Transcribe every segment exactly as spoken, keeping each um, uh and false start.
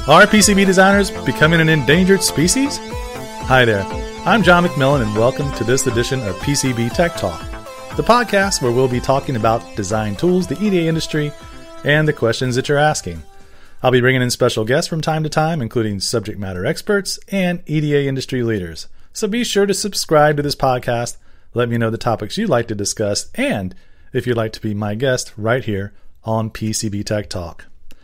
Are P C B designers becoming an endangered species? Hi there, I'm John McMillan and welcome to this edition of P C B Tech Talk, the podcast where we'll be talking about design tools, the E D A industry, and the questions that you're asking. I'll be bringing in special guests from time to time, including subject matter experts and E D A industry leaders. So be sure to subscribe to this podcast, let me know the topics you'd like to discuss, and if you'd like to be my guest right here on P C B Tech Talk.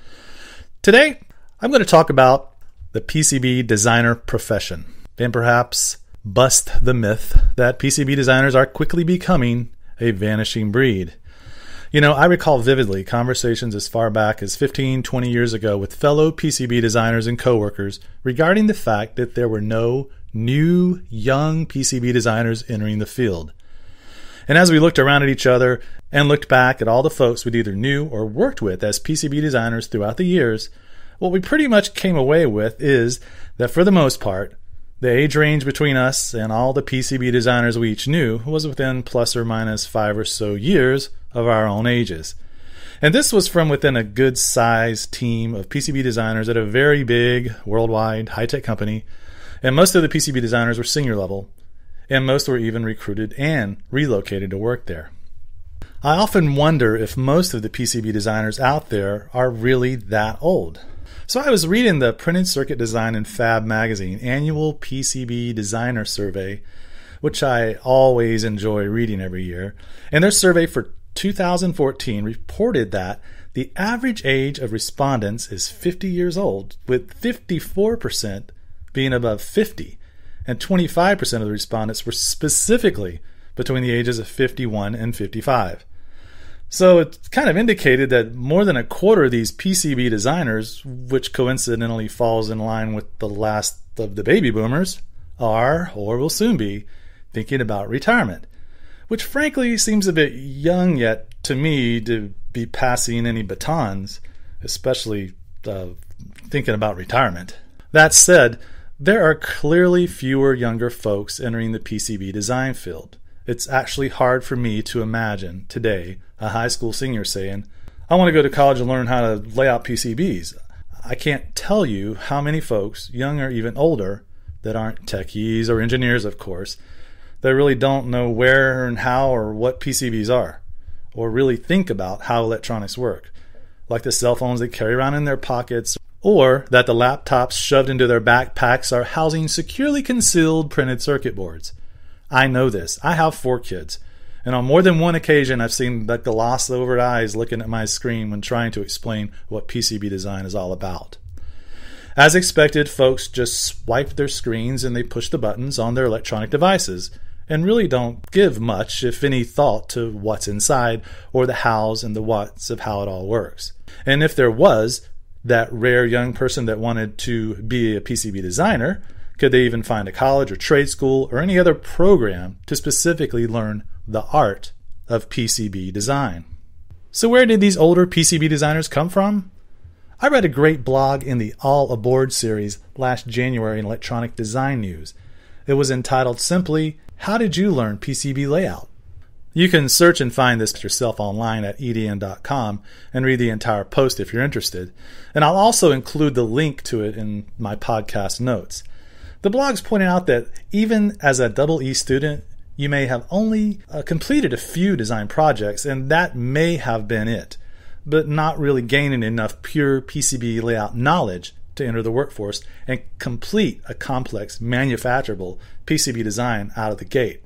Today, I'm going to talk about the P C B designer profession and perhaps bust the myth that P C B designers are quickly becoming a vanishing breed. You know, I recall vividly conversations as far back as fifteen, twenty years ago with fellow P C B designers and coworkers regarding the fact that there were no new, young P C B designers entering the field. And as we looked around at each other and looked back at all the folks we'd either knew or worked with as P C B designers throughout the years, what we pretty much came away with is that for the most part, the age range between us and all the P C B designers we each knew was within plus or minus five or so years of our own ages. And this was from within a good-sized team of P C B designers at a very big, worldwide, high-tech company. And most of the P C B designers were senior level, and most were even recruited and relocated to work there. I often wonder if most of the P C B designers out there are really that old. So I was reading the Printed Circuit Design and Fab Magazine annual P C B designer survey, which I always enjoy reading every year. And their survey for two thousand fourteen reported that the average age of respondents is fifty years old, with fifty-four percent being above fifty, and twenty-five percent of the respondents were specifically between the ages of fifty-one and fifty-five. So it kind of indicated that more than a quarter of these P C B designers, which coincidentally falls in line with the last of the baby boomers, are, or will soon be, thinking about retirement, which frankly seems a bit young yet to me to be passing any batons, especially uh, thinking about retirement. That said, there are clearly fewer younger folks entering the P C B design field. It's actually hard for me to imagine today a high school senior saying, I want to go to college and learn how to lay out P C Bs. I can't tell you how many folks, young or even older, that aren't techies or engineers, of course, that really don't know where and how or what P C Bs are, or really think about how electronics work, like the cell phones they carry around in their pockets, or that the laptops shoved into their backpacks are housing securely concealed printed circuit boards. I know this. I have four kids, and on more than one occasion I've seen the gloss-over eyes looking at my screen when trying to explain what P C B design is all about. As expected, folks just swipe their screens and they push the buttons on their electronic devices and really don't give much, if any, thought to what's inside or the hows and the whats of how it all works. And if there was that rare young person that wanted to be a P C B designer, could they even find a college or trade school or any other program to specifically learn the art of P C B design? So where did these older P C B designers come from? I read a great blog in the All Aboard series last January in Electronic Design News. It was entitled simply, How Did You Learn P C B Layout? You can search and find this yourself online at E D N dot com and read the entire post if you're interested. And I'll also include the link to it in my podcast notes. The blog's pointing out that even as a double E student, you may have only uh, completed a few design projects, and that may have been it, but not really gaining enough pure P C B layout knowledge to enter the workforce and complete a complex manufacturable P C B design out of the gate.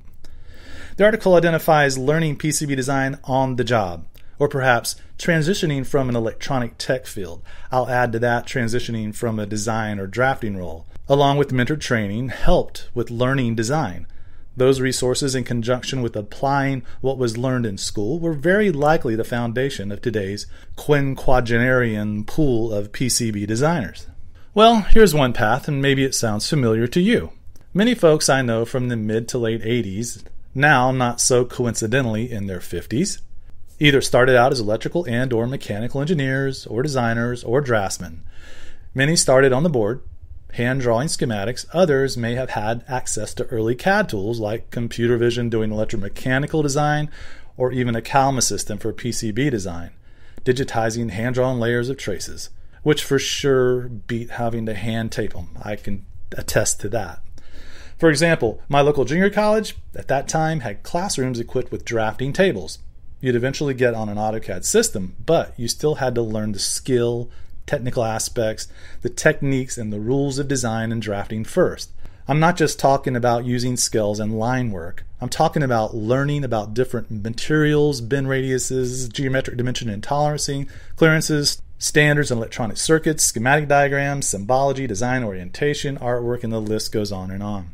The article identifies learning P C B design on the job, or perhaps transitioning from an electronic tech field. I'll add to that transitioning from a design or drafting role, along with mentored training, helped with learning design. Those resources, in conjunction with applying what was learned in school, were very likely the foundation of today's quinquagenarian pool of P C B designers. Well, here's one path, and maybe it sounds familiar to you. Many folks I know from the mid to late eighties, now not so coincidentally in their fifties, either started out as electrical and or mechanical engineers or designers or draftsmen. Many started on the board, hand-drawing schematics. Others may have had access to early C A D tools like computer vision doing electromechanical design, or even a CALMA system for P C B design, digitizing hand-drawn layers of traces. which for sure beat having to hand tape them. I can attest to that. For example, my local junior college at that time had classrooms equipped with drafting tables. You'd eventually get on an AutoCAD system, but you still had to learn the skill, technical aspects, the techniques, and the rules of design and drafting first. I'm not just talking about using skills and line work. I'm talking about learning about different materials, bin radiuses, geometric dimension and tolerancing, clearances, standards and electronic circuits, schematic diagrams, symbology, design orientation, artwork, and the list goes on and on.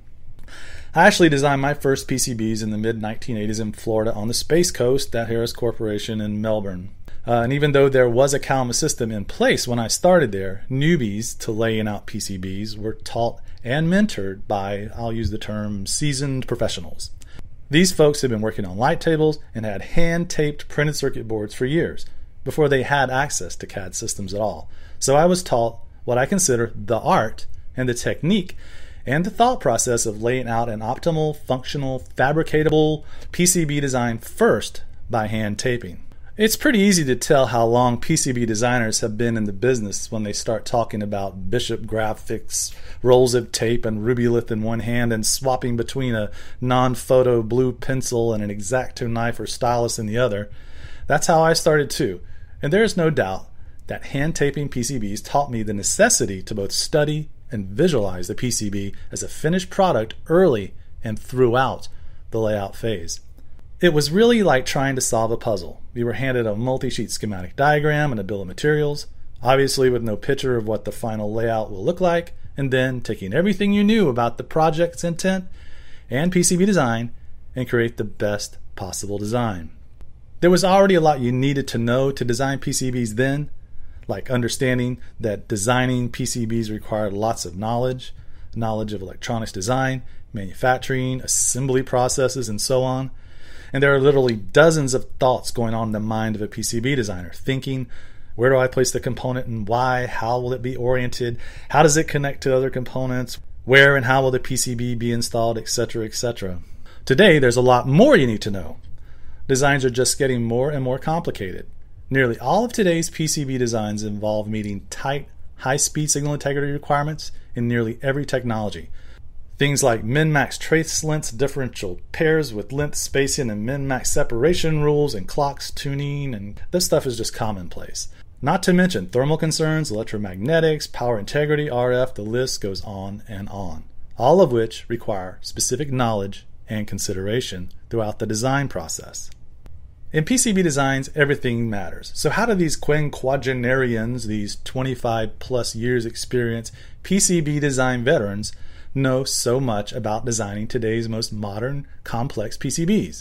I actually designed my first P C Bs in the mid nineteen eighties in Florida on the Space Coast at Harris Corporation in Melbourne. Uh, and even though there was a CalMA system in place when I started there, newbies to laying out P C Bs were taught and mentored by, I'll use the term, seasoned professionals. These folks had been working on light tables and had hand-taped printed circuit boards for years before they had access to C A D systems at all. So I was taught what I consider the art and the technique and the thought process of laying out an optimal, functional, fabricatable P C B design first by hand taping. It's pretty easy to tell how long P C B designers have been in the business when they start talking about Bishop graphics, rolls of tape, and Rubylith in one hand and swapping between a non-photo blue pencil and an X-Acto knife or stylus in the other. That's how I started too, and there is no doubt that hand taping P C Bs taught me the necessity to both study and visualize the P C B as a finished product early and throughout the layout phase. It was really like trying to solve a puzzle. We were handed a multi-sheet schematic diagram and a bill of materials, obviously with no picture of what the final layout will look like, and then taking everything you knew about the project's intent and P C B design and create the best possible design. There was already a lot you needed to know to design P C Bs then, like understanding that designing P C Bs required lots of knowledge, knowledge of electronics design, manufacturing, assembly processes, and so on. And there are literally dozens of thoughts going on in the mind of a P C B designer, thinking, where do I place the component and why? How will it be oriented? How does it connect to other components? Where and how will the P C B be installed, et cetera, et cetera. Today, there's a lot more you need to know. Designs are just getting more and more complicated. Nearly all of today's P C B designs involve meeting tight, high-speed signal integrity requirements in nearly every technology. Things like min-max trace lengths, differential pairs with length spacing, and min-max separation rules, and clocks, tuning, and this stuff is just commonplace. Not to mention thermal concerns, electromagnetics, power integrity, R F, the list goes on and on, all of which require specific knowledge and consideration throughout the design process. In P C B designs, everything matters. So how do these quinquagenarians, these twenty-five plus years experience P C B design veterans, know so much about designing today's most modern, complex P C Bs?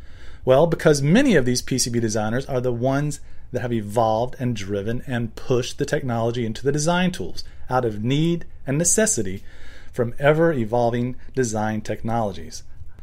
Well, because many of these P C B designers are the ones that have evolved and driven and pushed the technology into the design tools out of need and necessity from ever-evolving design technologies.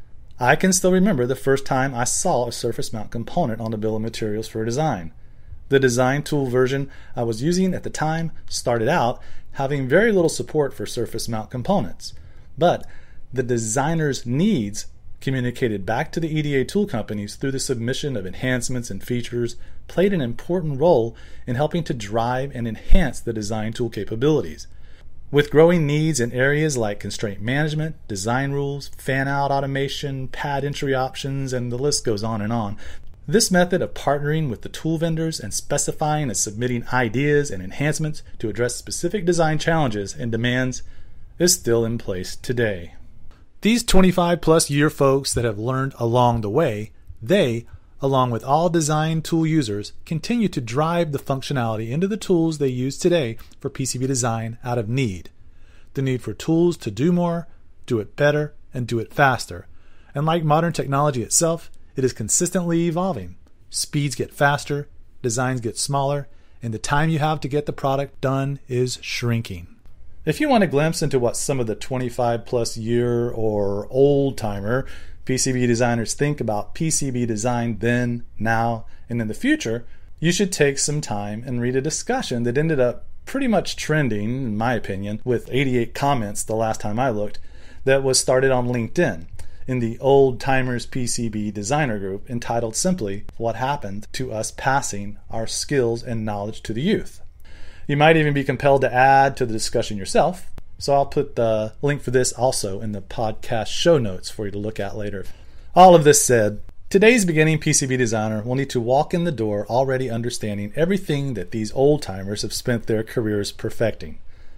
I can still remember the first time I saw a surface mount component on a bill of materials for a design. The design tool version I was using at the time started out having very little support for surface mount components, but the designer's needs communicated back to the E D A tool companies through the submission of enhancements and features played an important role in helping to drive and enhance the design tool capabilities. With growing needs in areas like constraint management, design rules, fan-out automation, pad entry options, and the list goes on and on, this method of partnering with the tool vendors and specifying and submitting ideas and enhancements to address specific design challenges and demands is still in place today. These twenty-five plus year folks that have learned along the way, they, along with all design tool users, continue to drive the functionality into the tools they use today for P C B design out of need. The need for tools to do more, do it better, and do it faster. And like modern technology itself, it is consistently evolving. Speeds get faster, designs get smaller, and the time you have to get the product done is shrinking. If you want a glimpse into what some of the twenty-five plus year or old timer P C B designers think about P C B design then, now, and in the future, you should take some time and read a discussion that ended up pretty much trending, in my opinion, with eighty-eight comments the last time I looked, that was started on LinkedIn in the Old Timers P C B Designer group, entitled simply, What Happened to Us Passing Our Skills and Knowledge to the Youth. You might even be compelled to add to the discussion yourself. So I'll put the link for this also in the podcast show notes for you to look at later. All of this said, today's beginning P C B designer will need to walk in the door already understanding everything that these old-timers have spent their careers perfecting.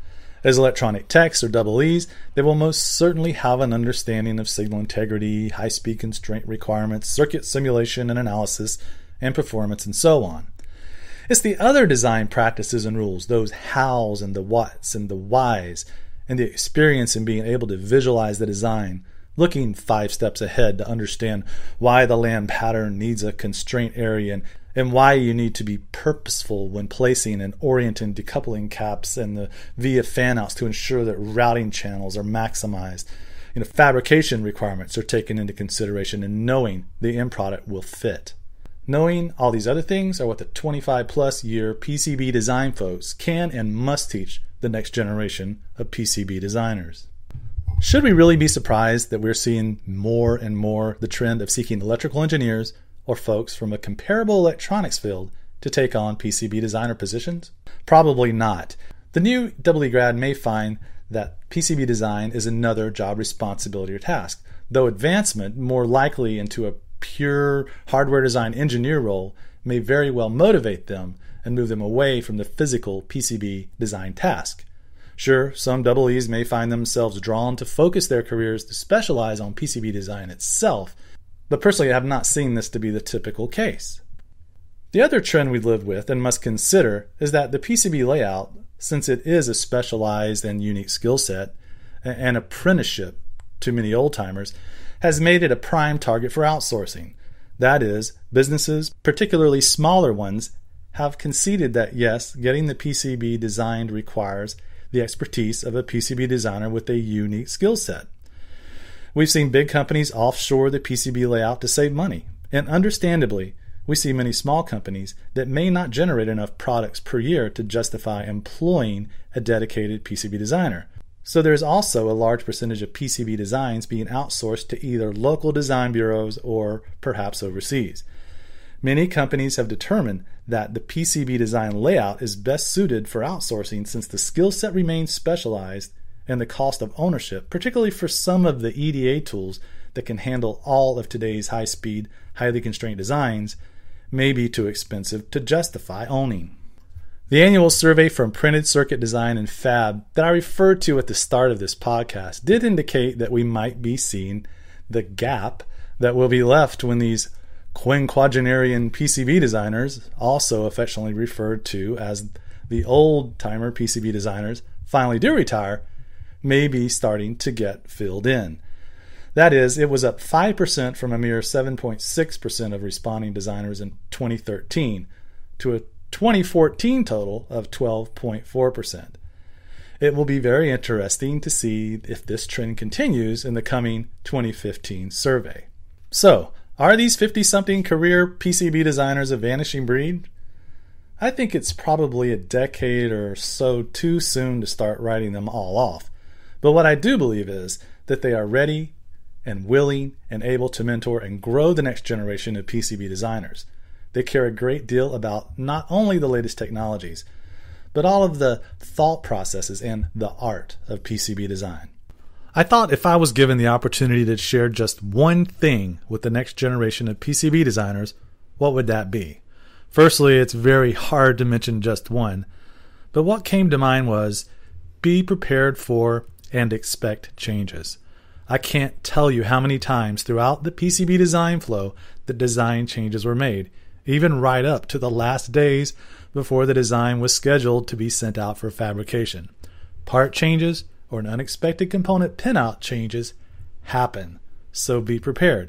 As electronic techs or double E's, they will most certainly have an understanding of signal integrity, high-speed constraint requirements, circuit simulation and analysis, and performance, and so on. It's the other design practices and rules, those hows and the whats and the whys, and the experience in being able to visualize the design, looking five steps ahead to understand why the LAN pattern needs a constraint area and, and why you need to be purposeful when placing and orienting decoupling caps and the via fanouts to ensure that routing channels are maximized. You know, fabrication requirements are taken into consideration and knowing the end product will fit. Knowing all these other things are what the twenty-five plus year P C B design folks can and must teach the next generation of P C B designers. Should we really be surprised that we're seeing more and more the trend of seeking electrical engineers or folks from a comparable electronics field to take on P C B designer positions? Probably not. The new double E grad may find that P C B design is another job responsibility or task, though advancement more likely into a pure hardware design engineer role may very well motivate them and move them away from the physical P C B design task. Sure, some double E's may find themselves drawn to focus their careers to specialize on P C B design itself, but personally I have not seen this to be the typical case. The other trend we live with and must consider is that the P C B layout, since it is a specialized and unique skill set, an apprenticeship to many old-timers, has made it a prime target for outsourcing. That is, businesses, particularly smaller ones, have conceded that yes, getting the P C B designed requires the expertise of a P C B designer with a unique skill set. We've seen big companies offshore the P C B layout to save money, and understandably, we see many small companies that may not generate enough products per year to justify employing a dedicated P C B designer. So there's also a large percentage of P C B designs being outsourced to either local design bureaus or perhaps overseas. Many companies have determined that the P C B design layout is best suited for outsourcing since the skill set remains specialized and the cost of ownership, particularly for some of the E D A tools that can handle all of today's high-speed, highly constrained designs, may be too expensive to justify owning. The annual survey from Printed Circuit Design and Fab that I referred to at the start of this podcast did indicate that we might be seeing the gap that will be left when these quinquagenarian P C B designers, also affectionately referred to as the old-timer P C B designers, finally do retire, may be starting to get filled in. That is, it was up five percent from a mere seven point six percent of responding designers in twenty thirteen to a twenty fourteen total of twelve point four percent. It will be very interesting to see if this trend continues in the coming twenty fifteen survey. So, are these fifty-something career P C B designers a vanishing breed? I think it's probably a decade or so too soon to start writing them all off. But what I do believe is that they are ready and willing and able to mentor and grow the next generation of P C B designers. They care a great deal about not only the latest technologies, but all of the thought processes and the art of P C B design. I thought if I was given the opportunity to share just one thing with the next generation of P C B designers, what would that be? Firstly, it's very hard to mention just one, but what came to mind was be prepared for and expect changes. I can't tell you how many times throughout the P C B design flow the design changes were made, even right up to the last days before the design was scheduled to be sent out for fabrication. Part changes or an unexpected component pinout changes happen, so be prepared.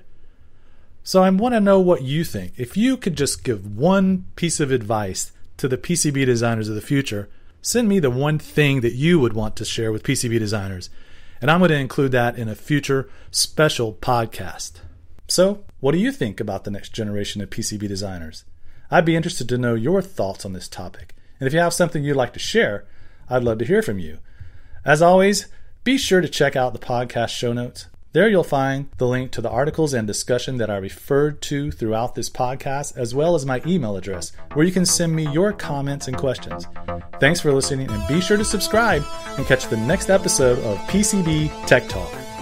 So I want to know what you think. If you could just give one piece of advice to the P C B designers of the future, send me the one thing that you would want to share with P C B designers, and I'm going to include that in a future special podcast. So, what do you think about the next generation of P C B designers? I'd be interested to know your thoughts on this topic, and if you have something you'd like to share, I'd love to hear from you. As always, be sure to check out the podcast show notes. There you'll find the link to the articles and discussion that I referred to throughout this podcast, as well as my email address, where you can send me your comments and questions. Thanks for listening, and be sure to subscribe and catch the next episode of P C B Tech Talk.